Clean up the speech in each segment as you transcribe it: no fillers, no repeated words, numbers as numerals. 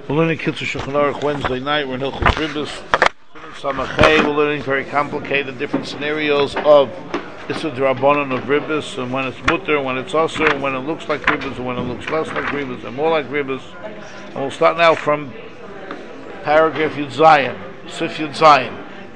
We're learning Kitzur Shulchan Aruch Wednesday night. We're in Hilchos Ribos. Samachay. We're learning very complicated different scenarios of Issur D'Rabbanan of Ribos, and when it's mutter, and when it's asur, and when it looks like Ribos, and when it looks less like Ribos, and more like Ribos. And we'll start now from paragraph Yud Zayin, Sif Yud Zayin.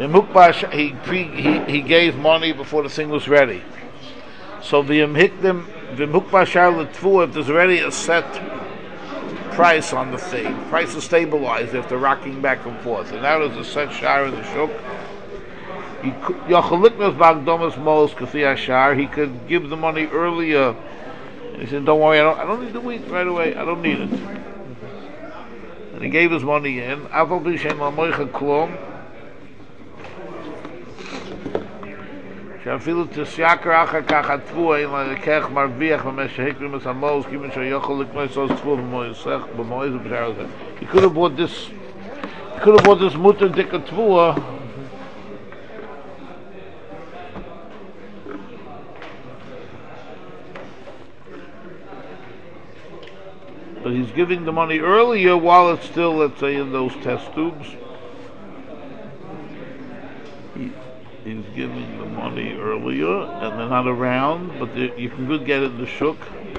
He gave money before the thing was ready. So if there's already a set price on the thing, price is stabilized after rocking back and forth, and now there's a set shar in the shuk. He could give the money earlier. And he said, "Don't worry, I don't need the wheat right away. I don't need it." And he gave his money in. שאפילו תסייקר אחר כך התבואה אין לקח מרוויח במשך הקרים את המוז כיוון שיכול לקנוס עוד תבואה במועז ובשאר הזה. He could have bought this mutter dika tvuah but he's giving the money earlier while it's still, let's say, in those test tubes. He's giving the money earlier, and they're not around, but you can good get it in the shuk.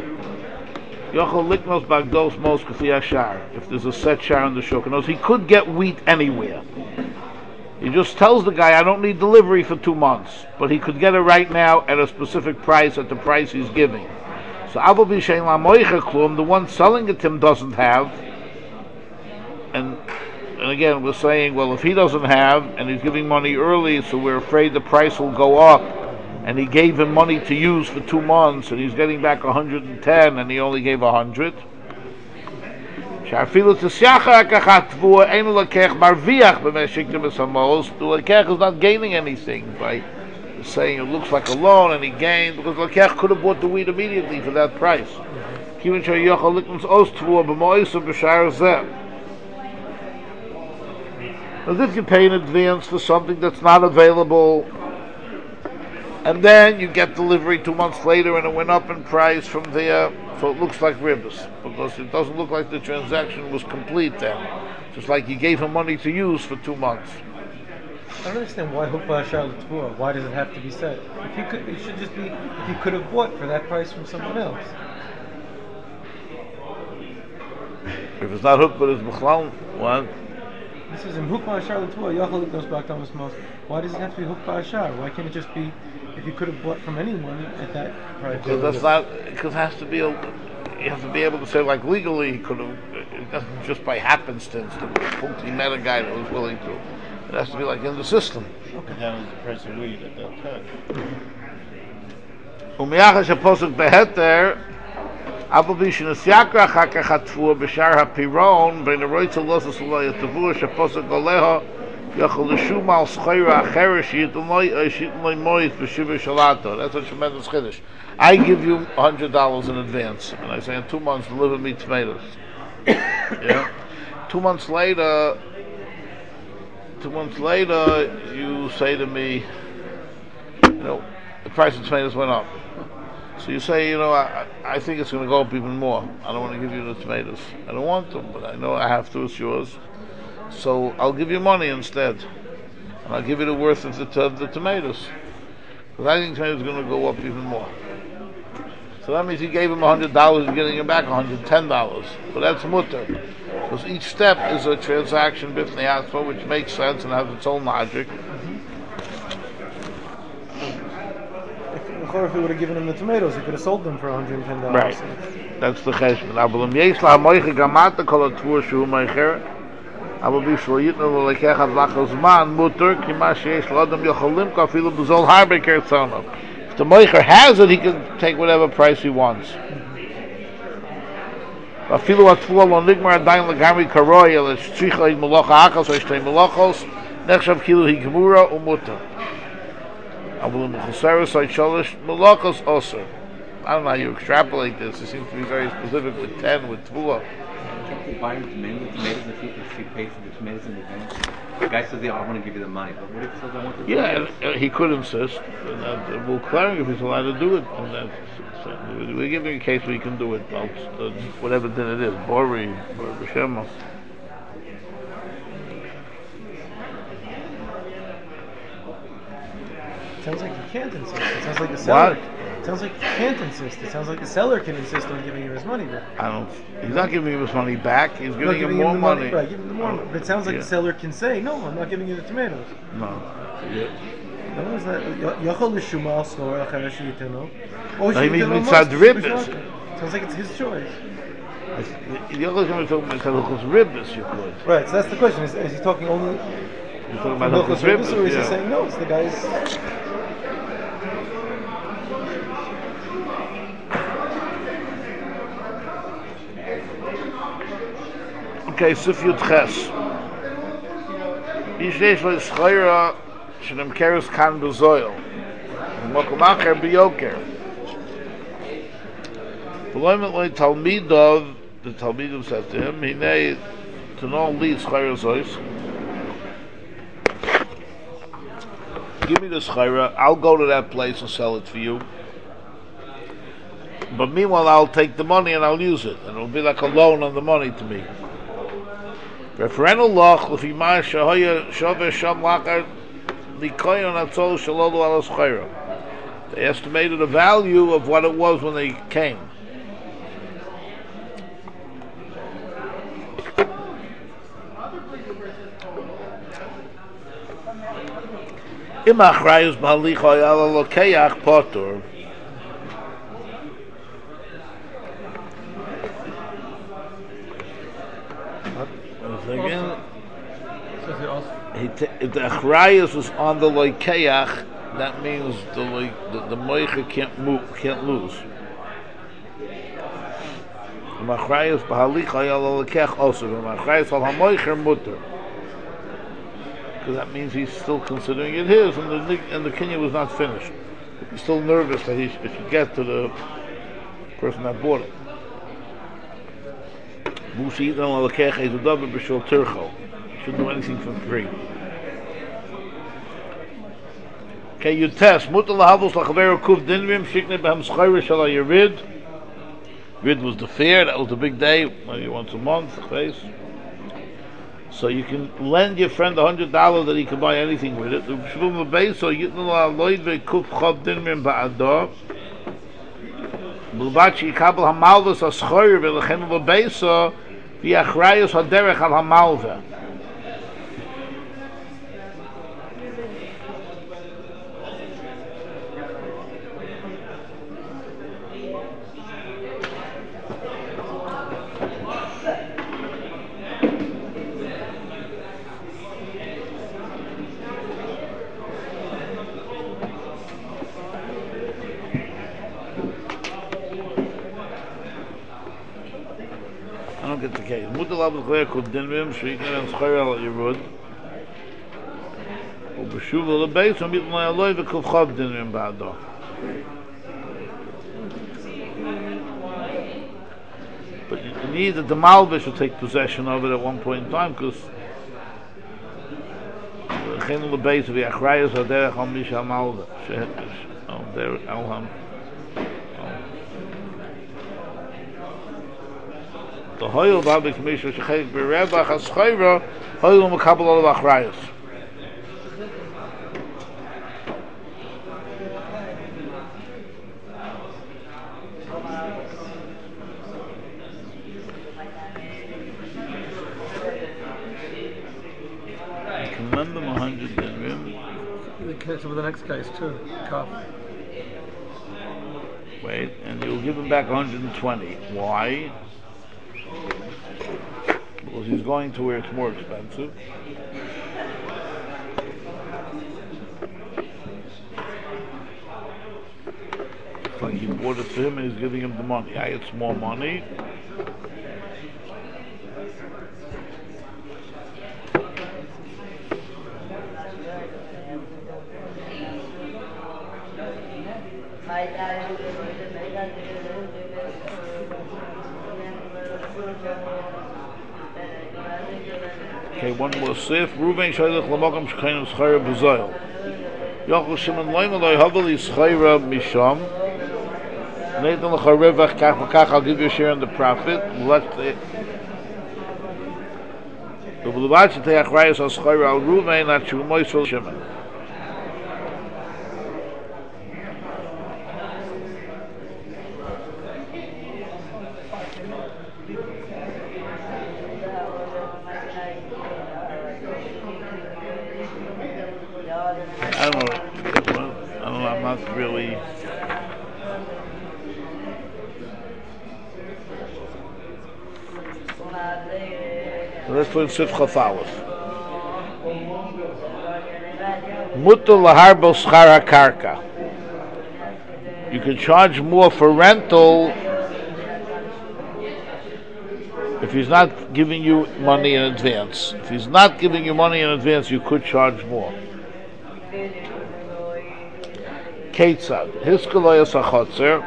If there's a set shar in the shuk, and he could get wheat anywhere. He just tells the guy, "I don't need delivery for 2 months," but he could get it right now at a specific price, at the price he's giving. So the one selling it to him doesn't have, and again, we're saying, well, if he doesn't have, and he's giving money early, so we're afraid the price will go up, and he gave him money to use for 2 months, and he's getting back 110, and he only gave 100. The lekech is not gaining anything by saying it looks like a loan, and he gained, because the lekech could have bought the wheat immediately for that price. As if you pay in advance for something that's not available, and then you get delivery 2 months later and it went up in price from there, so it looks like ribos, because it doesn't look like the transaction was complete then. Just like you gave him money to use for 2 months. I don't understand why hukba ashar l'tvuah. Why does it have to be said? If he could, it should just be if he could have bought for that price from someone else. If it's not hook, but it's b'chlal, what? This is in hukba ashar l'tvuah. Yachal goes back to Amos Mos. Why does it have to be hukba ashar? Why can't it just be if you could have bought from anyone at that price? Because that's not. Because it has to be. You have to be able to say, like, legally he could have. It doesn't just by happenstance that he met a guy that was willing to. It has to be like in the system. Okay. That was the price of wheat at that time. Umiyachash apostle beheter. Abubishin Siakra Hakachatfu Bishar Hapiron, Ben Roitzel Losas Loyatavu, Shaposa Goleha, Yachulishumal Schoira Herish, Yitmoy Mois, Beshiva Shalato. That's a tremendous Kiddush. I give you $100 in advance, and I say in 2 months deliver me tomatoes. Yeah. 2 months later, you say to me, the price of tomatoes went up. So you say, I think it's going to go up even more. I don't want to give you the tomatoes. I don't want them, but I know I have to. It's yours. So I'll give you money instead. And I'll give you the worth of the tomatoes. Because I think tomatoes are going to go up even more. So that means you gave him $100, you're getting him back $110. But that's mutter. Because each step is a transaction, bifnei atzma, which makes sense and has its own logic. Or if he would have given him the tomatoes, he could have sold them for $110. Right. That's the cheshbon. Abalim yesla moiche gamata kol atvur shu moicher. Abal bishlo yitnu lekech adlachos man mutter kima sheyesh l'adam yocholim kafilu b'zol harbe kertzonov. If the moicher has it, he can take whatever price he wants. Afilu atvur lo nigmar adayin legami karoy el shtricha id melocha achas o shtei melochos nechshav kilu higmura umutter. I don't know how you extrapolate this. It seems to be very specific with 10, with Tvua. Can't you buy tomatoes if he pays for the tomatoes in advance? The guy says, I want to give you the money. But what if he says, I want the tomatoes? Yeah, he could insist. And we'll clarify if he's allowed to do it. And we're giving a case where he can do it. Whatever then it is. Bori, B'Shema. sounds like he can't insist. It sounds like the seller. What? It sounds like he can't insist. It sounds like the seller can insist on giving him his money back. He's not giving him his money back. He's Not giving him giving more the money. Right, giving him more money. But it sounds like the seller can say, no, I'm not giving you the tomatoes. No. Yeah. No, is that Yachol Lishuma Snor Acheresh Yiteno? Or No, he means Yiteno mitzad Moshe, ribbis. B'shaka. Sounds like it's his choice. You're going to talk about Hilchos Ribbis, you could. Right, so that's the question. Is he talking only You're talking from about Hilchos Hilchos Ribbis, or is he Ribbis, saying no, it's the guy's... Okay, Sif Yud Ches. Ish Yesh Lo Yischaira Shenem Keres Kan B'Zoil Mokum Acher B'Yoker V'loimet Lo Talmidov, the Talmidim said to him, Hinei Tenol Li Yischaira Zois, give me the Yischaira, I'll go to that place and sell it for you. But meanwhile, I'll take the money and I'll use it, and it'll be like a loan on the money to me. Referendal loch lefi ma shahoya shove sham lachar likoyon atzol shalolu ala schayra. They estimated the value of what it was when they came. Imach rayus b'halichoy ala lokeach potur. Again, if the achrayus was on the loikeach, that means the moicher can't move, can't lose. The achrayus b'halicha yal loikeach also. The achrayus al hamoicher mutter, because that means he's still considering it his, and the kinyan was not finished. He's still nervous that he should get to the person that bought it. Shouldn't do anything for free. Okay, you test. Rid was the fair, that was the big day, maybe once a month. So you can lend your friend $100 that he can buy anything with it. Bulbachi kabel hamalvus aschoyer velchem lebeisa v'achrayus haderech al hamalva. I don't get the case. Mutalav l'chleir kudinvim shriikner and schayr al yirud. Ubeshuva lebeis u'mitn la'aloi v'kuvchav dinvim ba'ado. But you need that the Malvish will take possession of it at one point in time, because Chen lebeis v'yachrayus haderech al misha malva. Oh, there, alham. The hoyel babik misha shechayik berevach haschayra hoyel mekabel olav achrayus. You can lend them 100 dinrim. They connect with the next case too. Cup. Wait, and you'll give him back 120. Why? Because he's going to where it's more expensive. It's like he bought it to him and he's giving him the money. It's more money. Okay, one more sif. Ruvain shaylech lamokam shkayim schayra b'zoil. Yochel Shimon loim aloi haveli schayra misham. Nathan l'charevach kach v'kach. I'll give you a share in the profit. Let the b'luvat shetei achrayus al schayra al Ruvain at shumoy sol Shimon. really. So let's put in Sifcha Thalif. Mutter laharbo schar karka. You can charge more for rental if he's not giving you money in advance. If he's not giving you money in advance, you could charge more. Ketzad hiskaloyas achotzer.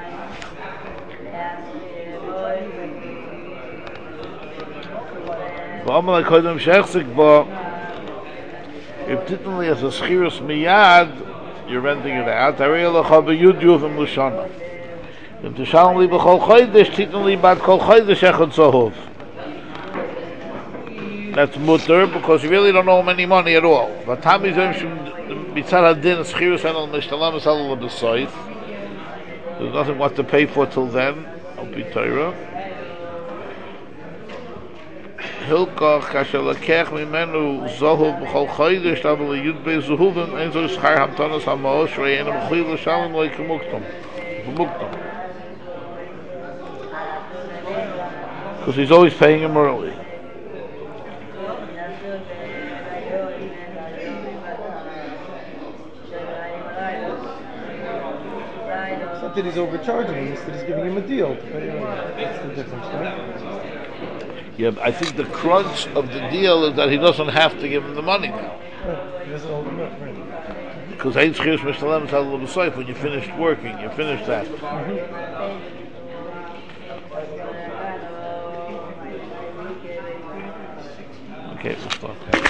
V'amalei kodem shechzik bo. If titnli as a schirus miyad, you're renting it out. Ariel lecha b'yudyu v'm l'shana. If tishalom li b'chol chodesh, titnli bad kol chodesh echad zohov. That's mutter because you really don't owe him any money at all. But Tami mitzad hadin schirus enel mishtalam esal l'besoif. There's nothing what to pay for till then. I'll be Torah. Hilkach kasher lekech mimenu zohov b'chol chodesh tavel liyud bei zohuvim ein zo schar hamtanas hamaosh re'enem chil l'shalom lo yikmuktam. Because he's always paying him early. It's not that he's overcharging him, it's that he's giving him a deal to pay him. That's the difference, right? Yeah, I think the crunch of the deal is that he doesn't have to give him the money now. Right. He doesn't owe him up, right? Because when you finished working, you finished that. Okay, we'll stop.